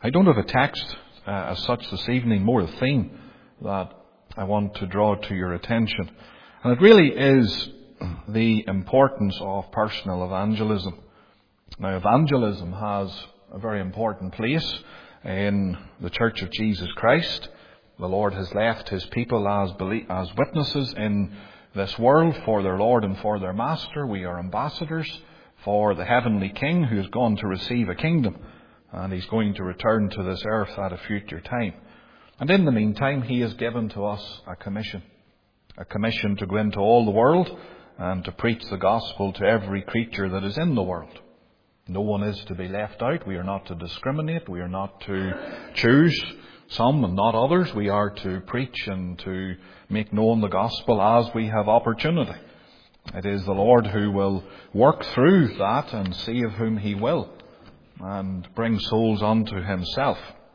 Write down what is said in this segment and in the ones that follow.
I don't have a text as such this evening, more a theme that I want to draw to your attention. And it really is the importance of personal evangelism. Now, evangelism has a very important place in the Church of Jesus Christ. The Lord has left His people as witnesses in this world for their Lord and for their Master. We are ambassadors for the heavenly King who has gone to receive a kingdom. And He's going to return to this earth at a future time. And in the meantime, He has given to us a commission. A commission to go into all the world and to preach the gospel to every creature that is in the world. No one is to be left out. We are not to discriminate. We are not to choose some and not others. We are to preach and to make known the gospel as we have opportunity. It is the Lord who will work through that and see of whom He will and bring souls unto Himself.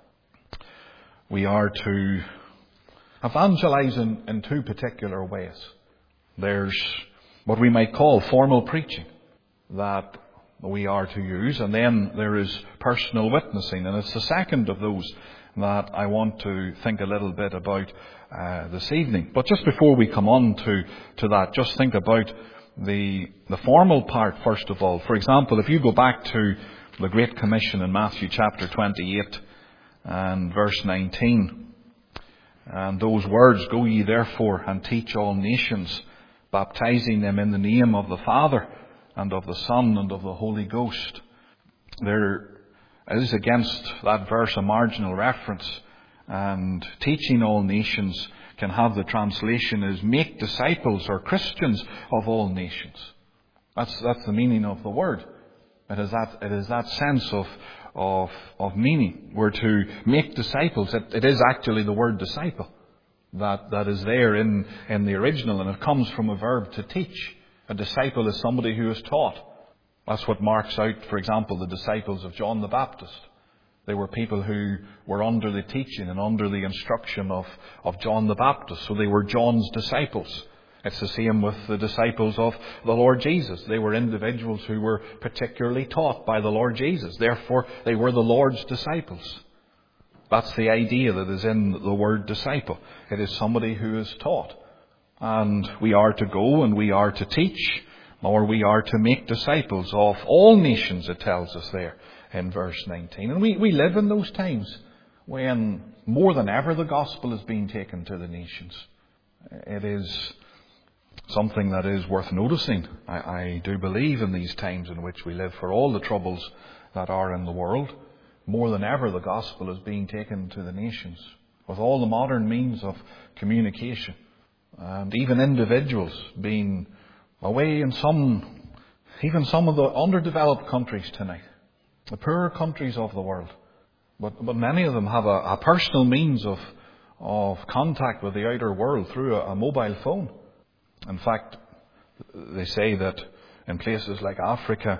We are to evangelize in two particular ways. There's what we might call formal preaching that we are to use, and then there is personal witnessing, and it's the second of those that I want to think a little bit about this evening. But just before we come on to that, just think about the formal part first of all. For example, if you go back to the Great Commission in Matthew chapter 28 and verse 19, and those words, "Go ye therefore and teach all nations, baptizing them in the name of the Father and of the Son and of the Holy Ghost." There is against that verse a marginal reference, and teaching all nations can have the translation as make disciples or Christians of all nations. That's the meaning of the word. It is that sense of meaning. We're to make disciples. It is actually the word disciple that is there in the original, and it comes from a verb to teach. A disciple is somebody who is taught. That's what marks out, for example, the disciples of John the Baptist. They were people who were under the teaching and under the instruction of John the Baptist. So they were John's disciples. It's the same with the disciples of the Lord Jesus. They were individuals who were particularly taught by the Lord Jesus. Therefore, they were the Lord's disciples. That's the idea that is in the word disciple. It is somebody who is taught. And we are to go and we are to teach, or we are to make disciples of all nations, it tells us there in verse 19. And we live in those times when more than ever the gospel is being taken to the nations. It is something that is worth noticing. I do believe in these times in which we live, for all the troubles that are in the world, more than ever the gospel is being taken to the nations with all the modern means of communication. And even individuals being away in even some of the underdeveloped countries tonight, the poorer countries of the world. But many of them have a personal means of contact with the outer world through a mobile phone. In fact, they say that in places like Africa,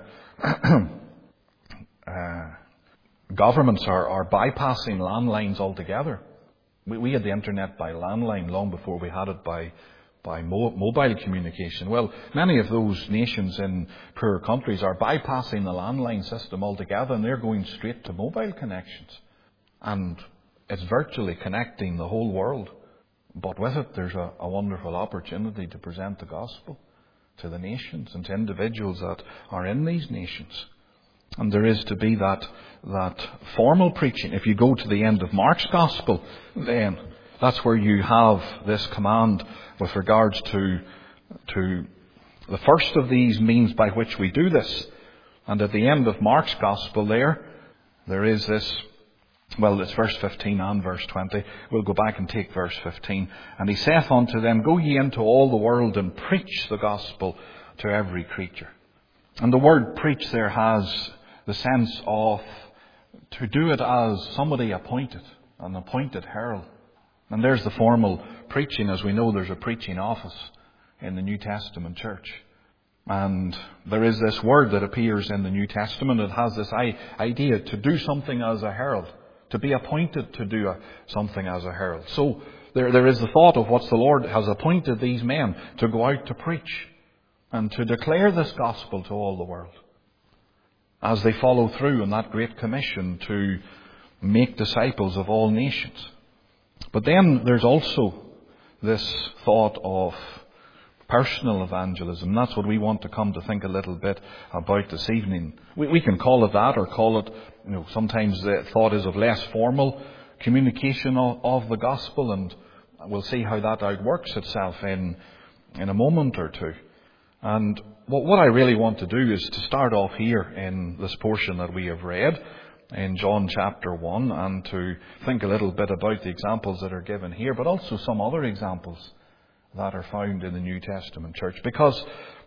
governments are bypassing landlines altogether. We had the internet by landline long before we had it by mobile communication. Well, many of those nations in poorer countries are bypassing the landline system altogether, and they're going straight to mobile connections. And it's virtually connecting the whole world. But with it, there's a wonderful opportunity to present the gospel to the nations and to individuals that are in these nations. And there is to be that formal preaching. If you go to the end of Mark's gospel, then that's where you have this command with regards to the first of these means by which we do this. And at the end of Mark's gospel there is this. Well, it's verse 15 and verse 20. We'll go back and take verse 15. "And he saith unto them, Go ye into all the world and preach the gospel to every creature." And the word preach there has the sense of to do it as somebody appointed, an appointed herald. And there's the formal preaching. As we know, there's a preaching office in the New Testament church. And there is this word that appears in the New Testament. It has this idea to do something as a herald. To be appointed to do something as a herald. So there is the thought of what the Lord has appointed these men to go out to preach and to declare this gospel to all the world. As they follow through in that great commission to make disciples of all nations. But then there's also this thought of personal evangelism. That's what we want to come to think a little bit about this evening. We can call it that, or call it, sometimes the thought is of less formal communication of the gospel, and we'll see how that outworks itself in a moment or two. And what I really want to do is to start off here in this portion that we have read in John chapter 1, and to think a little bit about the examples that are given here, but also some other examples that are found in the New Testament church, because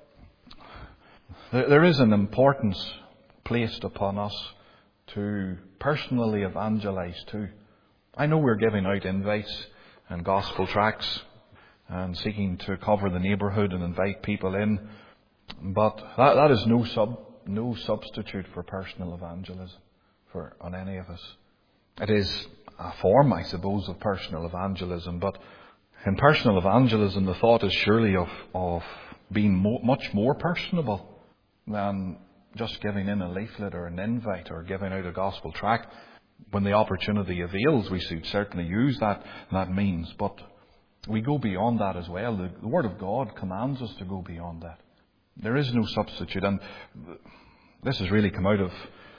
there is an importance placed upon us to personally evangelize too. I know we're giving out invites and gospel tracts and seeking to cover the neighbourhood and invite people in, but that is no substitute for personal evangelism on any of us. It is a form, I suppose, of personal evangelism, but in personal evangelism, the thought is surely of being much more personable than just giving in a leaflet or an invite or giving out a gospel tract. When the opportunity avails, we should certainly use that means. But we go beyond that as well. The Word of God commands us to go beyond that. There is no substitute. And this has really come out of,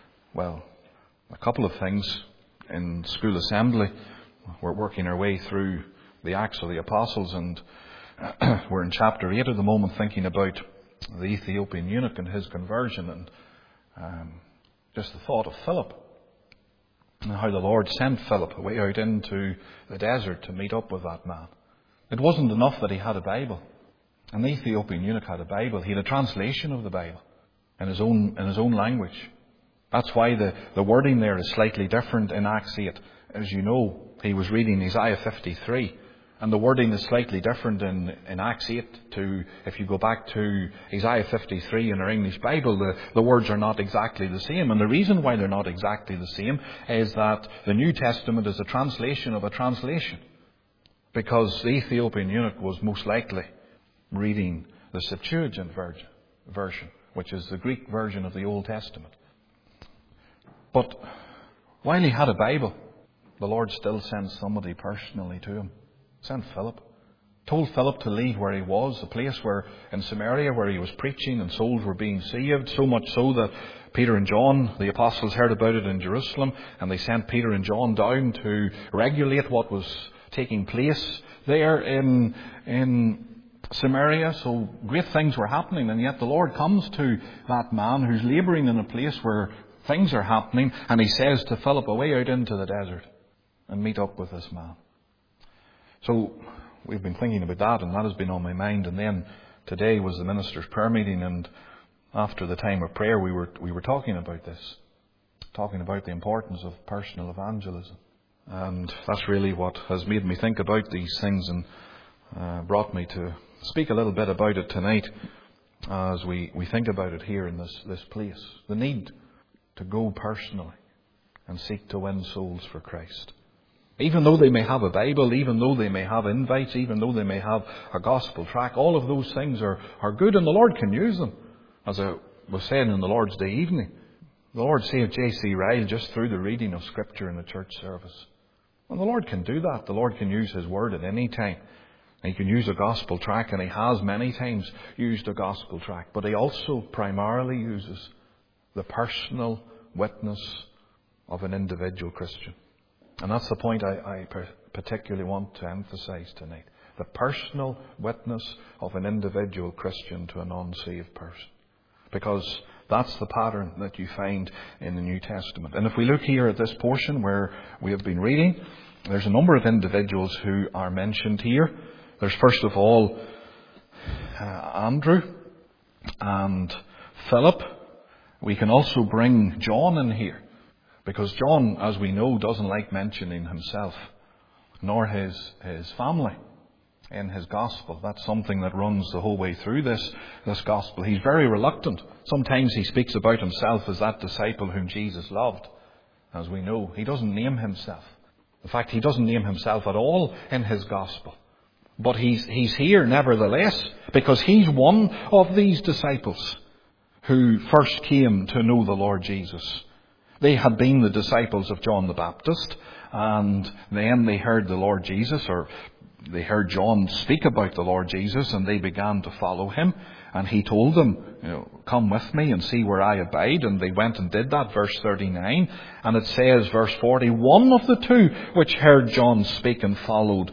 a couple of things in school assembly. We're working our way through the Acts of the Apostles, and we're in chapter 8 at the moment, thinking about the Ethiopian eunuch and his conversion, and just the thought of Philip, and how the Lord sent Philip away out into the desert to meet up with that man. It wasn't enough that he had a Bible, and the Ethiopian eunuch had a Bible. He had a translation of the Bible in his own language. That's why the wording there is slightly different in Acts 8. As you know, he was reading Isaiah 53. And the wording is slightly different in Acts 8 to, if you go back to Isaiah 53 in our English Bible, the words are not exactly the same. And the reason why they're not exactly the same is that the New Testament is a translation of a translation. Because the Ethiopian eunuch was most likely reading the Septuagint version, which is the Greek version of the Old Testament. But while he had a Bible, the Lord still sent somebody personally to him. Sent Philip. Told Philip to leave where he was, the place where in Samaria where he was preaching and souls were being saved, so much so that Peter and John, the apostles, heard about it in Jerusalem, and they sent Peter and John down to regulate what was taking place there in Samaria. So great things were happening, and yet the Lord comes to that man who's labouring in a place where things are happening, and he says to Philip, away out into the desert and meet up with this man. So we've been thinking about that, and that has been on my mind. And then today was the ministers' prayer meeting, and after the time of prayer we were talking about this, talking about the importance of personal evangelism. And that's really what has made me think about these things, and brought me to speak a little bit about it tonight as we think about it here in this place. The need to go personally and seek to win souls for Christ. Even though they may have a Bible, even though they may have invites, even though they may have a gospel tract, all of those things are good, and the Lord can use them. As I was saying in the Lord's Day evening, the Lord saved J.C. Ryle just through the reading of Scripture in the church service. And the Lord can do that. The Lord can use His Word at any time. He can use a gospel tract, and He has many times used a gospel tract. But He also primarily uses the personal witness of an individual Christian. And that's the point I particularly want to emphasize tonight. The personal witness of an individual Christian to an unsaved person. Because that's the pattern that you find in the New Testament. And if we look here at this portion where we have been reading, there's a number of individuals who are mentioned here. There's first of all Andrew and Philip. We can also bring John in here, because John, as we know, doesn't like mentioning himself, nor his family in his gospel. That's something that runs the whole way through this gospel. He's very reluctant. Sometimes he speaks about himself as that disciple whom Jesus loved. As we know, he doesn't name himself. In fact, he doesn't name himself at all in his gospel. But he's here nevertheless, because he's one of these disciples who first came to know the Lord Jesus. They had been the disciples of John the Baptist, and then they heard the Lord Jesus, or they heard John speak about the Lord Jesus, and they began to follow him. And he told them, come with me and see where I abide. And they went and did that, verse 39. And it says, verse 40, one of the two which heard John speak and followed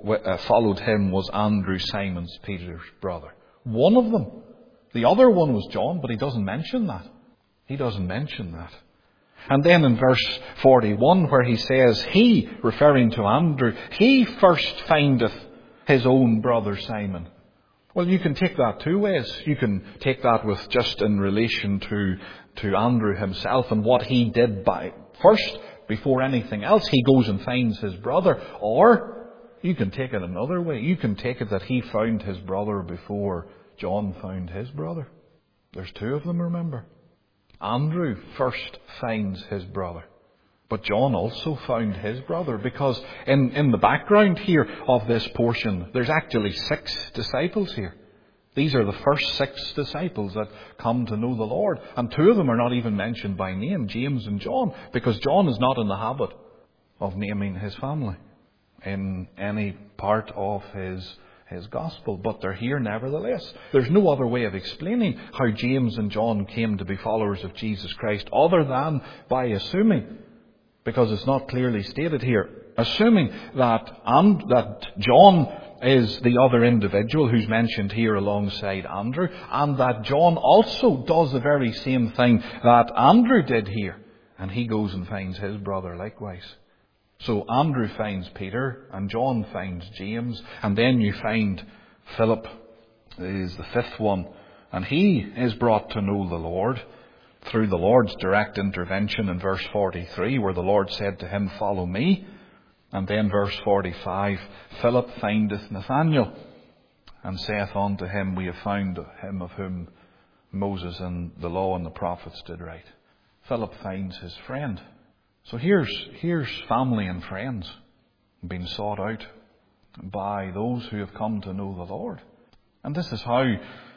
him was Andrew, Simon Peter's brother. One of them. The other one was John, but he doesn't mention that. He doesn't mention that. And then in verse 41 where he says, he, referring to Andrew, he first findeth his own brother Simon. Well, you can take that two ways. You can take that with just in relation to Andrew himself and what he did first, before anything else. He goes and finds his brother. Or you can take it another way. You can take it that he found his brother before John found his brother. There's two of them, remember. Andrew first finds his brother. But John also found his brother, because in the background here of this portion, there's actually 6 disciples here. These are the first 6 disciples that come to know the Lord. And 2 of them are not even mentioned by name, James and John, because John is not in the habit of naming his family in any part of his gospel. But they're here nevertheless. There's no other way of explaining how James and John came to be followers of Jesus Christ other than by assuming, because it's not clearly stated here, assuming that John is the other individual who's mentioned here alongside Andrew, and that John also does the very same thing that Andrew did here, and he goes and finds his brother likewise. So Andrew finds Peter, and John finds James, and then you find Philip is the 5th one, and he is brought to know the Lord through the Lord's direct intervention in verse 43, where the Lord said to him, follow me. And then verse 45, Philip findeth Nathanael, and saith unto him, we have found him of whom Moses and the law and the prophets did write. Philip finds his friend. So here's family and friends being sought out by those who have come to know the Lord. And this is how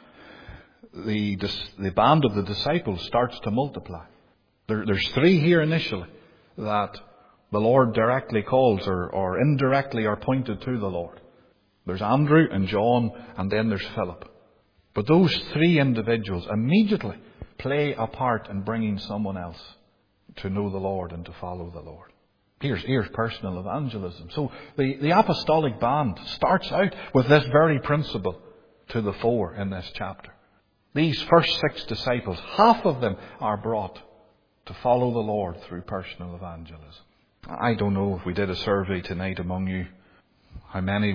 the band of the disciples starts to multiply. There's 3 here initially that the Lord directly calls or indirectly are pointed to the Lord. There's Andrew and John, and then there's Philip. But those 3 individuals immediately play a part in bringing someone else to know the Lord and to follow the Lord. Here's personal evangelism. So the apostolic band starts out with this very principle to the fore in this chapter. These first 6 disciples, half of them are brought to follow the Lord through personal evangelism. I don't know if we did a survey tonight among you, how many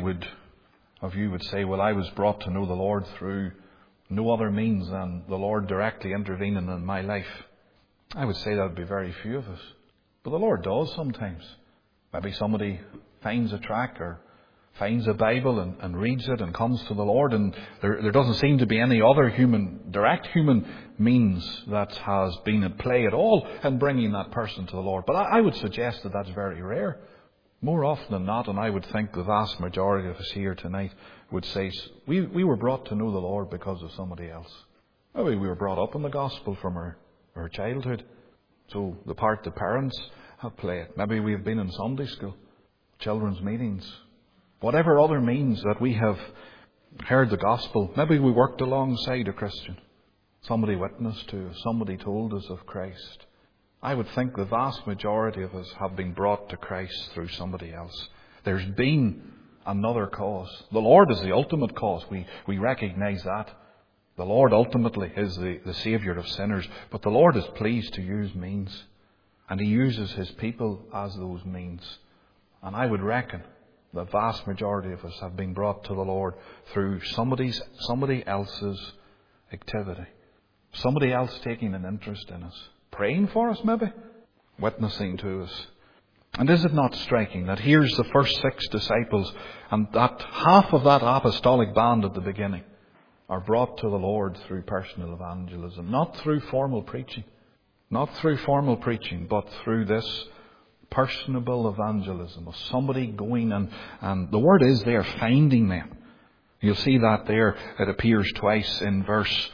of you would say, well, I was brought to know the Lord through no other means than the Lord directly intervening in my life. I would say that would be very few of us. But the Lord does sometimes. Maybe somebody finds a track or finds a Bible and reads it and comes to the Lord, and there doesn't seem to be any other direct human means that has been at play at all in bringing that person to the Lord. But I would suggest that that's very rare. More often than not, and I would think the vast majority of us here tonight would say, we were brought to know the Lord because of somebody else. Maybe we were brought up in the gospel from our childhood. So the part the parents have played. Maybe we have been in Sunday school, children's meetings. Whatever other means that we have heard the gospel, maybe we worked alongside a Christian. Somebody witnessed to us, somebody told us of Christ. I would think the vast majority of us have been brought to Christ through somebody else. There's been another cause. The Lord is the ultimate cause. We recognize that. The Lord ultimately is the Saviour of sinners. But the Lord is pleased to use means. And He uses His people as those means. And I would reckon the vast majority of us have been brought to the Lord through somebody else's activity. Somebody else taking an interest in us. Praying for us maybe. Witnessing to us. And is it not striking that here's the first 6 disciples, and that half of that apostolic band at the beginning are brought to the Lord through personal evangelism. Not through formal preaching. Not through formal preaching, but through this personable evangelism of somebody going and the word is there, finding them. You'll see that there. It appears twice in verse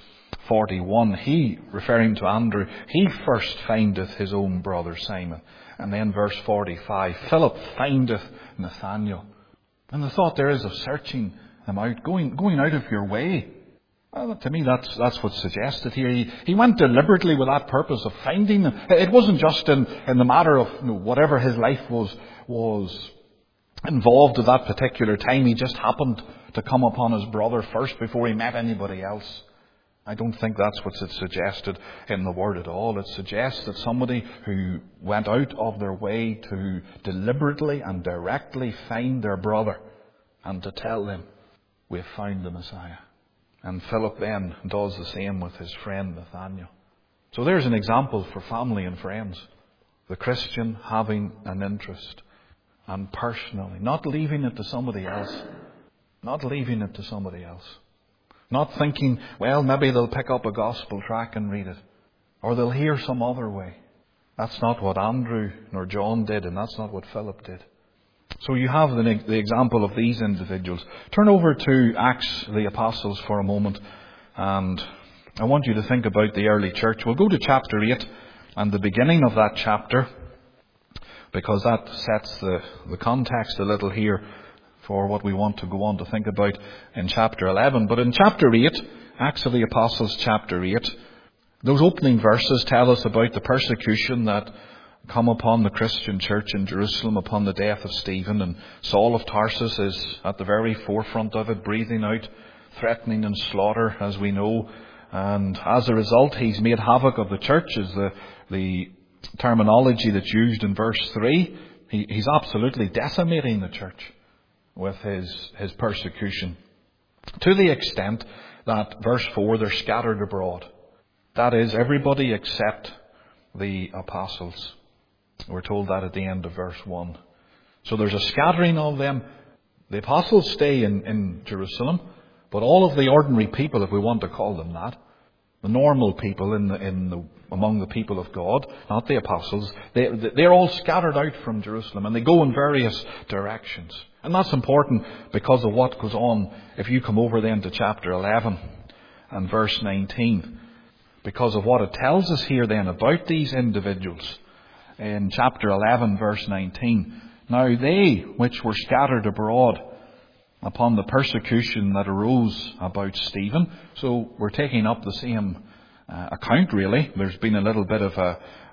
41, he, referring to Andrew, he first findeth his own brother Simon. And then verse 45, Philip findeth Nathanael. And the thought there is of searching him out, going out of your way. Well, to me, that's what's suggested here. He went deliberately with that purpose of finding them. It wasn't just in the matter of whatever his life was involved at that particular time. He just happened to come upon his brother first before he met anybody else. I don't think that's what's suggested in the word at all. It suggests that somebody who went out of their way to deliberately and directly find their brother and to tell them, we have found the Messiah. And Philip then does the same with his friend Nathanael. So there's an example for family and friends. The Christian having an interest and personally, not leaving it to somebody else. Not leaving it to somebody else. Not thinking, well, maybe they'll pick up a gospel tract and read it. Or they'll hear some other way. That's not what Andrew nor John did, and that's not what Philip did. So you have the example of these individuals. Turn over to Acts of the Apostles for a moment, and I want you to think about the early church. We'll go to chapter 8 and the beginning of that chapter, because that sets the context a little here for what we want to go on to think about in chapter 11. But in chapter 8, Acts of the Apostles chapter 8, those opening verses tell us about the persecution that come upon the Christian church in Jerusalem upon the death of Stephen. And Saul of Tarsus is at the very forefront of it, breathing out, threatening and slaughter, as we know. And as a result, he's made havoc of the church, is the terminology that's used in verse 3. He's absolutely decimating the church with his persecution, to the extent that, verse 4, they're scattered abroad. That is, everybody except the apostles. We're told that at the end of verse 1. So there's a scattering of them. The apostles stay in Jerusalem, but all of the ordinary people, if we want to call them that, the normal people among the people of God, not the apostles, they're all scattered out from Jerusalem, and they go in various directions. And that's important because of what goes on if you come over then to chapter 11 and verse 19. Because of what it tells us here then about these individuals in chapter 11 verse 19. Now they which were scattered abroad upon the persecution that arose about Stephen. So we're taking up the same account really. There's been a little bit of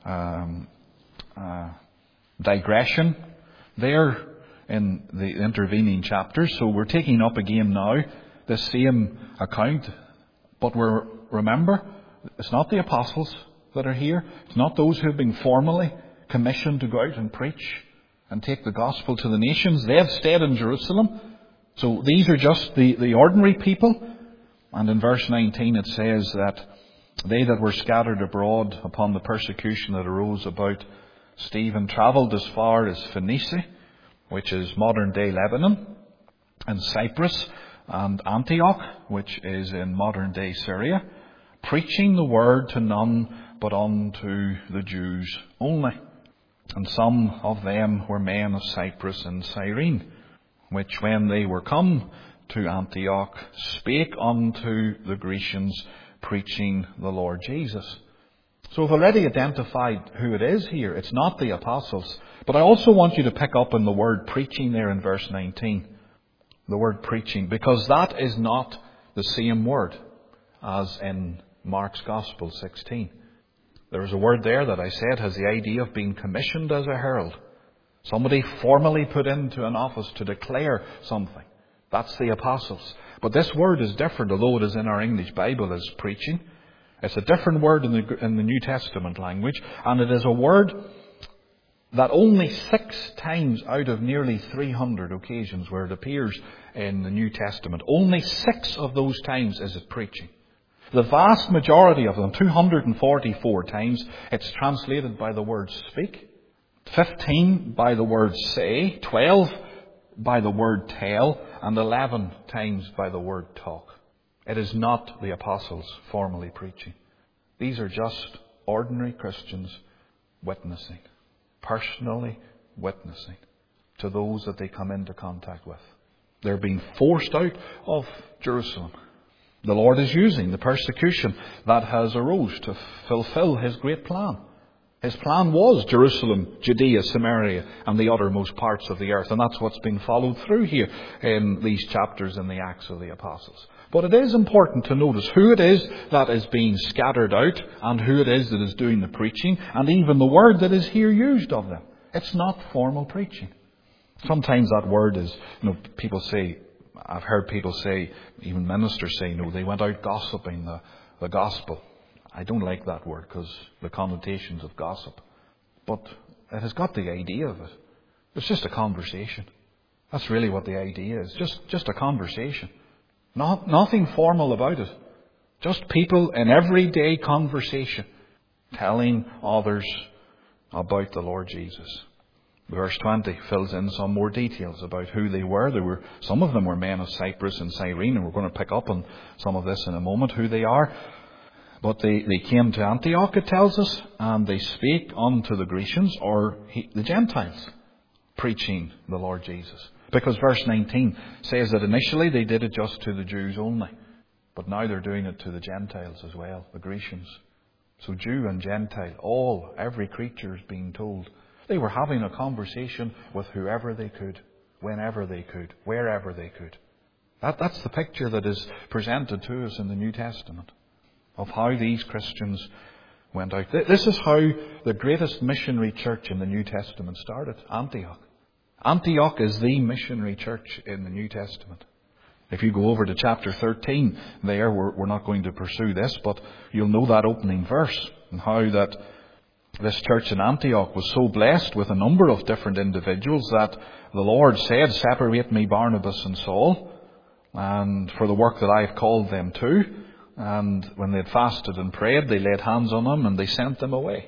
a digression there in the intervening chapters. So we're taking up again now the same account. But remember, it's not the apostles that are here. It's not those who have been formally commissioned to go out and preach and take the gospel to the nations. They have stayed in Jerusalem. So these are just the ordinary people. And in verse 19 it says that they that were scattered abroad upon the persecution that arose about Stephen travelled as far as Phoenicia, which is modern day Lebanon, and Cyprus, and Antioch, which is in modern day Syria, preaching the word to none but unto the Jews only. And some of them were men of Cyprus and Cyrene, which when they were come to Antioch, spake unto the Grecians, preaching the Lord Jesus. So I've already identified who it is here. It's not the apostles. But I also want you to pick up on the word preaching there in verse 19. The word preaching, because that is not the same word as in Mark's Gospel 16. There is a word there that I said has the idea of being commissioned as a herald. Somebody formally put into an office to declare something. That's the apostles. But this word is different, although it is in our English Bible as preaching. It's a different word in the New Testament language, and it is a word that only 6 times out of nearly 300 occasions where it appears in the New Testament, only 6 of those times is it preaching. The vast majority of them, 244 times, it's translated by the word speak, 15 by the word say, 12 by the word tell, and 11 times by the word talk. It is not the apostles formally preaching. These are just ordinary Christians witnessing, personally witnessing to those that they come into contact with. They're being forced out of Jerusalem. The Lord is using the persecution that has arose to fulfill His great plan. His plan was Jerusalem, Judea, Samaria, and the uttermost parts of the earth. And that's what's been followed through here in these chapters in the Acts of the Apostles. But it is important to notice who it is that is being scattered out and who it is that is doing the preaching, and even the word that is here used of them. It's not formal preaching. Sometimes that word is, people say, I've heard people say, even ministers say, they went out gossiping the gospel. I don't like that word because the connotations of gossip. But it has got the idea of it. It's just a conversation. That's really what the idea is. Just a conversation. Nothing formal about it. Just people in everyday conversation telling others about the Lord Jesus. Verse 20 fills in some more details about who they were. Some of them were men of Cyprus and Cyrene, and we're going to pick up on some of this in a moment, who they are. But they came to Antioch, it tells us, and they spake unto the Grecians, or the Gentiles, preaching the Lord Jesus. Because verse 19 says that initially they did it just to the Jews only. But now they're doing it to the Gentiles as well, the Grecians. So Jew and Gentile, every creature is being told. They were having a conversation with whoever they could, whenever they could, wherever they could. That's the picture that is presented to us in the New Testament of how these Christians went out. This is how the greatest missionary church in the New Testament started, Antioch. Antioch is the missionary church in the New Testament. If you go over to chapter 13 there, we're not going to pursue this, but you'll know that opening verse and how that this church in Antioch was so blessed with a number of different individuals that the Lord said, separate me Barnabas and Saul, and for the work that I have called them to. And when they had fasted and prayed, they laid hands on them and they sent them away.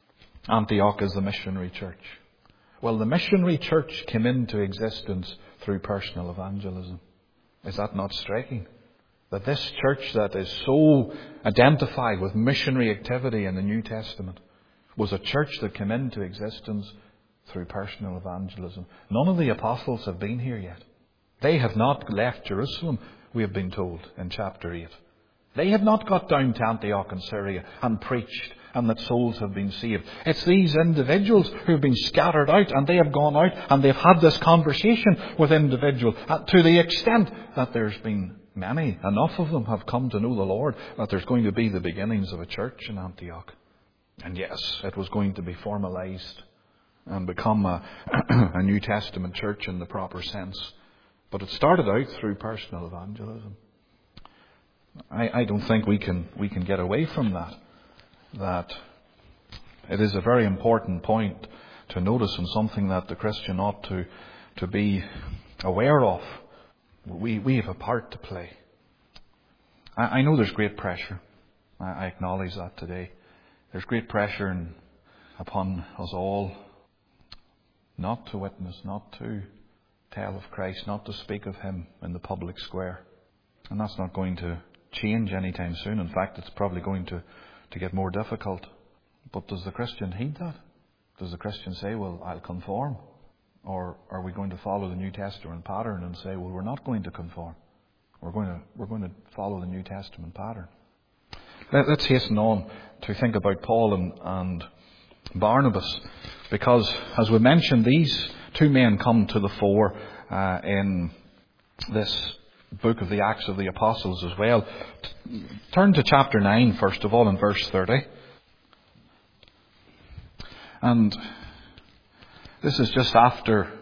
Antioch is the missionary church. Well, the missionary church came into existence through personal evangelism. Is that not striking? That this church that is so identified with missionary activity in the New Testament was a church that came into existence through personal evangelism. None of the apostles have been here yet. They have not left Jerusalem, we have been told in chapter 8. They have not got down to Antioch in Syria and preached and that souls have been saved. It's these individuals who have been scattered out, and they have gone out and they've had this conversation with individuals to the extent that there's been enough of them have come to know the Lord, that there's going to be the beginnings of a church in Antioch. And yes, it was going to be formalized and become a New Testament church in the proper sense. But it started out through personal evangelism. I don't think we can get away from that it is a very important point to notice, and something that the Christian ought to be aware of. We have a part to play. I know there's great pressure. I acknowledge that today. There's great pressure upon us all not to witness, not to tell of Christ, not to speak of Him in the public square. And that's not going to change anytime soon. In fact, it's probably going to get more difficult. But does the Christian heed that? Does the Christian say, well, I'll conform? Or are we going to follow the New Testament pattern and say, well, we're not going to conform. We're going to follow the New Testament pattern. Let's hasten on to think about Paul and Barnabas, because, as we mentioned, these two men come to the fore in this book of the Acts of the Apostles as well. Turn to chapter 9, first of all, in verse 30. And this is just after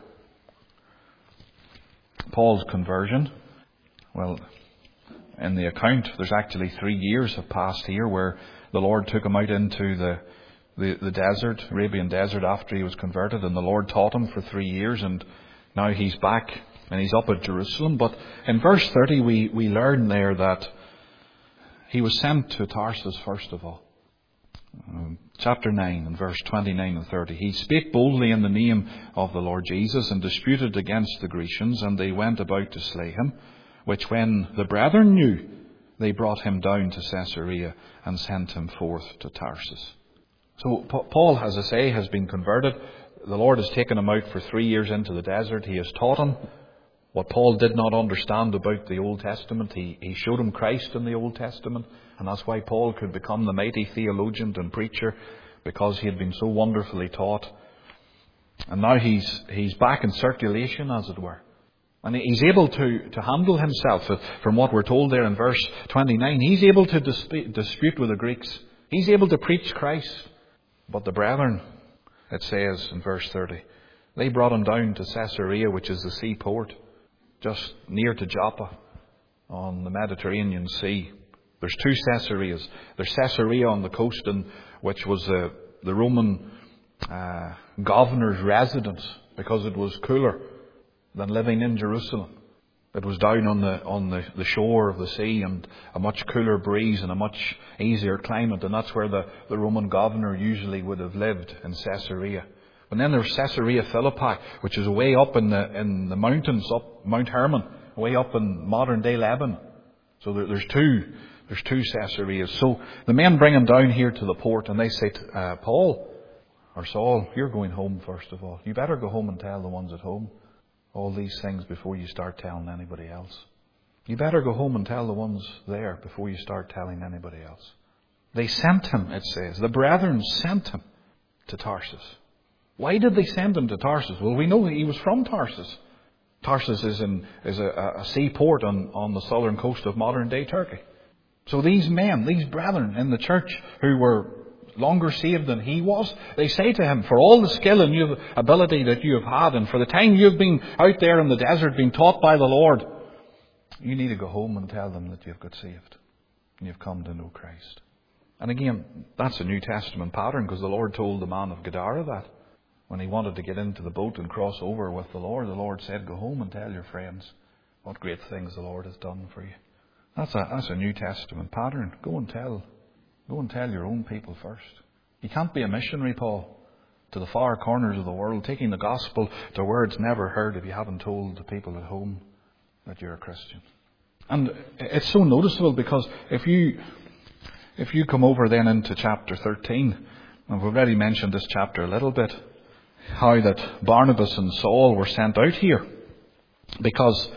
Paul's conversion. Well, in the account, there's actually 3 years have passed here where the Lord took him out into the desert, Arabian desert, after he was converted, and the Lord taught him for 3 years, and now he's back and he's up at Jerusalem. But in verse 30 we learn there that he was sent to Tarsus first of all. Chapter 9 and verse 29 and 30. He spake boldly in the name of the Lord Jesus, and disputed against the Grecians, and they went about to slay him, which when the brethren knew, they brought him down to Caesarea and sent him forth to Tarsus. So Paul, as I say, has been converted. The Lord has taken him out for 3 years into the desert. He has taught him What Paul did not understand about the Old Testament, he showed him Christ in the Old Testament. And that's why Paul could become the mighty theologian and preacher, because he had been so wonderfully taught. And now he's back in circulation, as it were. And he's able to handle himself. From what we're told there in verse 29, he's able to dispute with the Greeks. He's able to preach Christ. But the brethren, it says in verse 30, they brought him down to Caesarea, which is the seaport, just near to Joppa, on the Mediterranean Sea. There's two Caesareas. There's Caesarea on the coast, which was the Roman governor's residence, because it was cooler than living in Jerusalem. It was down on the shore of the sea, and a much cooler breeze and a much easier climate, and that's where the Roman governor usually would have lived, in Caesarea. And then there's Caesarea Philippi, which is way up in the mountains, up Mount Hermon, way up in modern day Lebanon. So there's two Caesareas. So the men bring him down here to the port, and they say, Paul or Saul, you're going home first of all. You better go home and tell the ones at home all these things before you start telling anybody else. You better go home and tell the ones there before you start telling anybody else. They sent him, it says. The brethren sent him to Tarsus. Why did they send him to Tarsus? Well, we know he was from Tarsus. Tarsus is a seaport on the southern coast of modern day Turkey. So these men, these brethren in the church who were longer saved than he was, they say to him, for all the skill and ability that you have had, and for the time you've been out there in the desert being taught by the Lord, you need to go home and tell them that you've got saved and you've come to know Christ. And again, that's a New Testament pattern, because the Lord told the man of Gadara that. When he wanted to get into the boat and cross over with the Lord said, go home and tell your friends what great things the Lord has done for you. That's a New Testament pattern. Go and tell your own people first. You can't be a missionary, Paul, to the far corners of the world, taking the gospel to words never heard, if you haven't told the people at home that you're a Christian. And it's so noticeable, because if you come over then into chapter 13, and we've already mentioned this chapter a little bit, how that Barnabas and Saul were sent out here, because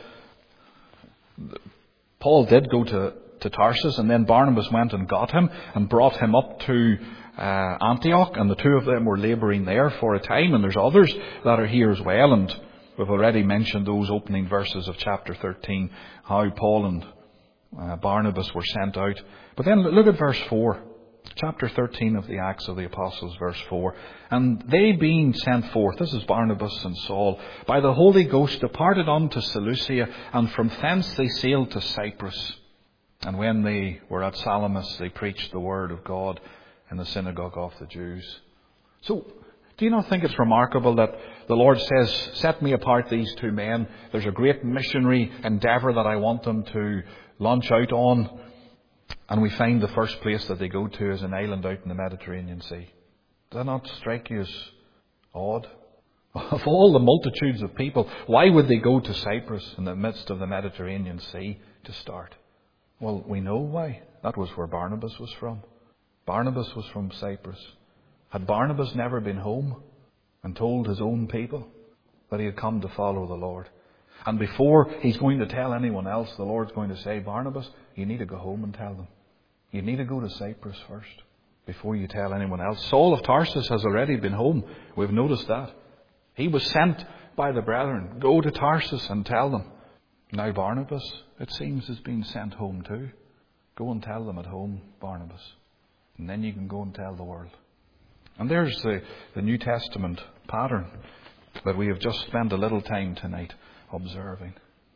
Paul did go to Tarsus, and then Barnabas went and got him and brought him up to Antioch, and the two of them were labouring there for a time, and there's others that are here as well, and we've already mentioned those opening verses of chapter 13, how Paul and Barnabas were sent out. But then look at verse 4. Chapter 13 of the Acts of the Apostles, verse 4. And they being sent forth, this is Barnabas and Saul, by the Holy Ghost departed on to Seleucia, and from thence they sailed to Cyprus. And when they were at Salamis, they preached the word of God in the synagogue of the Jews. So, do you not think it's remarkable that the Lord says, set me apart these two men. There's a great missionary endeavour that I want them to launch out on. And we find the first place that they go to is an island out in the Mediterranean Sea. Does that not strike you as odd? Of all the multitudes of people, why would they go to Cyprus in the midst of the Mediterranean Sea to start? Well, we know why. That was where Barnabas was from. Barnabas was from Cyprus. Had Barnabas never been home and told his own people that he had come to follow the Lord? And before he's going to tell anyone else, the Lord's going to say, Barnabas, you need to go home and tell them. You need to go to Cyprus first before you tell anyone else. Saul of Tarsus has already been home. We've noticed that. He was sent by the brethren. Go to Tarsus and tell them. Now Barnabas, it seems, has been sent home too. Go and tell them at home, Barnabas. And then you can go and tell the world. And there's the New Testament pattern that we have just spent a little time tonight observing.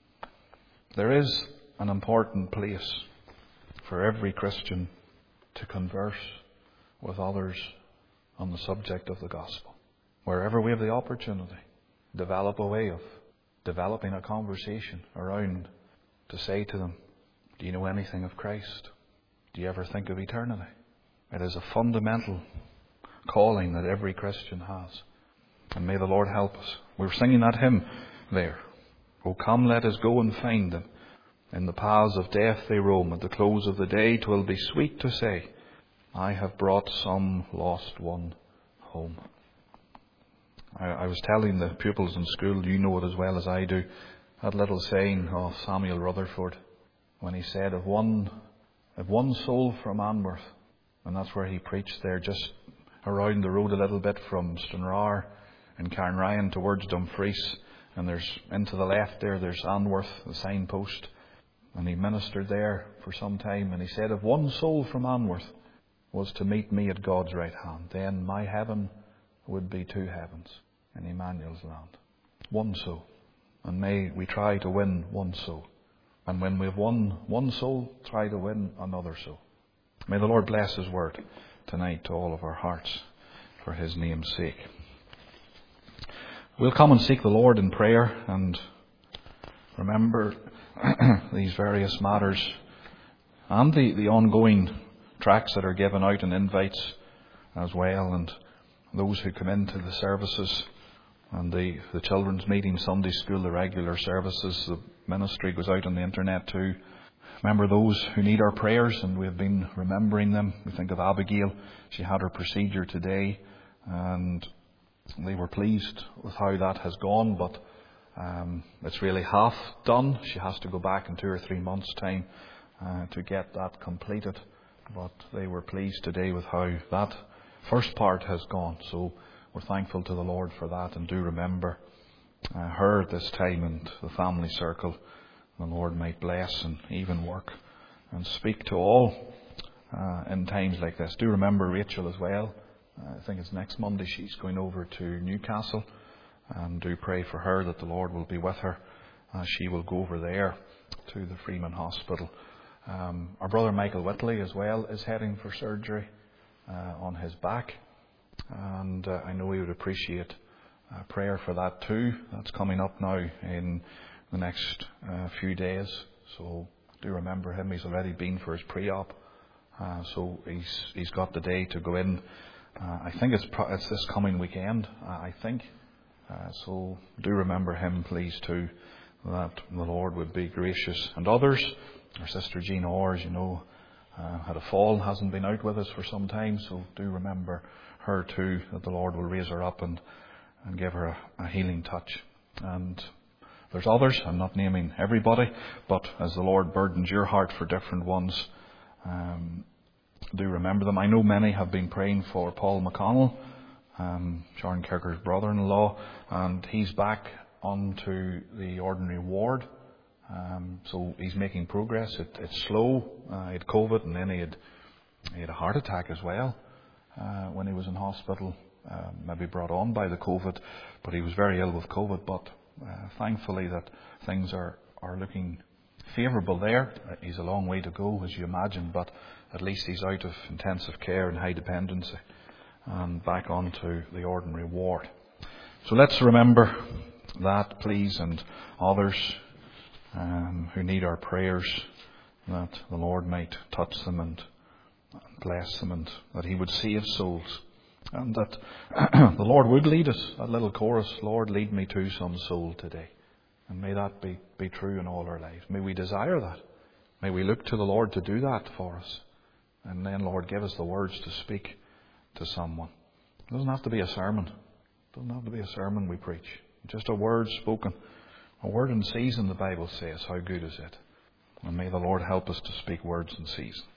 There is an important place for every Christian to converse with others on the subject of the gospel. Wherever we have the opportunity, develop a way of developing a conversation around to say to them, do you know anything of Christ? Do you ever think of eternity? It is a fundamental calling that every Christian has. And may the Lord help us. We were singing that hymn there. Oh, come, let us go and find them. In the paths of death they roam. At the close of the day 'twill be sweet to say, I have brought some lost one home. I was telling the pupils in school, you know it as well as I do, that little saying of Samuel Rutherford when he said, if one soul from Anworth, and that's where he preached there, just around the road a little bit from Stranraer and Cairnryan towards Dumfries, and there's into the left there's Anworth, the signpost, and he ministered there for some time, and he said, if one soul from Anworth was to meet me at God's right hand, then my heaven would be two heavens in Emmanuel's land. One soul. And may we try to win one soul. And when we've won one soul, try to win another soul. May the Lord bless His word tonight to all of our hearts for His name's sake. We'll come and seek the Lord in prayer and remember these various matters and the ongoing tracts that are given out and invites as well, and those who come into the services and the children's meeting, Sunday school, the regular services, the ministry goes out on the internet too. Remember those who need our prayers, and we've been remembering them. We think of Abigail. She had her procedure today, and they were pleased with how that has gone, but it's really half done. She has to go back in 2 or 3 months' time to get that completed. But they were pleased today with how that first part has gone. So we're thankful to the Lord for that, and do remember her at this time and the family circle. The Lord might bless and even work and speak to all in times like this. Do remember Rachel as well. I think it's next Monday she's going over to Newcastle, and do pray for her that the Lord will be with her as she will go over there to the Freeman Hospital. Our brother Michael Whitley as well is heading for surgery on his back, and I know he would appreciate prayer for that too. That's coming up now in the next few days, so do remember him. He's already been for his pre-op, so he's got the day to go in. I think it's this coming weekend, I think. So do remember him, please, too, that the Lord would be gracious. And others, our sister Jean Orr, had a fall, hasn't been out with us for some time, so do remember her too, that the Lord will raise her up and give her a healing touch. And there's others, I'm not naming everybody, but as the Lord burdens your heart for different ones, do remember them. I know many have been praying for Paul McConnell, Sharon Kirker's brother-in-law, and he's back onto the ordinary ward. So he's making progress. It's slow. He had COVID, and then he had a heart attack as well when he was in hospital, maybe brought on by the COVID, but he was very ill with COVID. But thankfully that things are looking favourable there. He's a long way to go, as you imagine, but at least he's out of intensive care and high dependency and back onto the ordinary ward. So let's remember that, please, and others who need our prayers, that the Lord might touch them and bless them, and that He would save souls, and that the Lord would lead us. That little chorus, Lord, lead me to some soul today. And may that be true in all our lives. May we desire that. May we look to the Lord to do that for us. And then, Lord, give us the words to speak to someone. It doesn't have to be a sermon. It doesn't have to be a sermon we preach. Just a word spoken. A word in season, the Bible says. How good is it? And may the Lord help us to speak words in season.